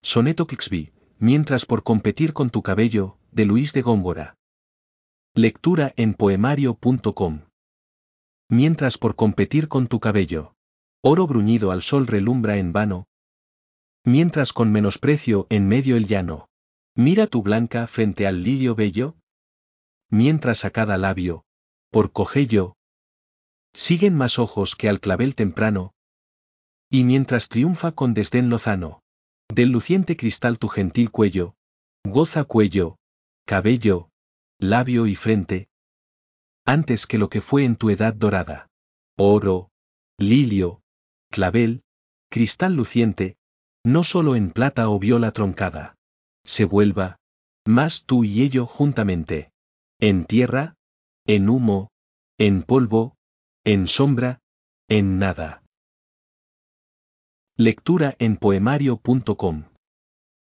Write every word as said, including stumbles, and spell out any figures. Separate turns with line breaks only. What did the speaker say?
Soneto Clixby, mientras por competir con tu cabello, de Luis de Góngora. Lectura en poemario punto com. Mientras por competir con tu cabello. Oro bruñido al sol relumbra en vano. Mientras con menosprecio en medio el llano. Mira tu blanca frente al lirio bello. Mientras a cada labio, por cogello, siguen más ojos que al clavel temprano. Y mientras triunfa con desdén lozano, del luciente cristal tu gentil cuello, goza cuello, cabello, labio y frente, antes que lo que fue en tu edad dorada. Oro, lilio, clavel, cristal luciente, no solo en plata o viola troncada, se vuelva, más tú y ello juntamente, en tierra, en humo, en polvo, en sombra, en nada. Lectura en poemario punto com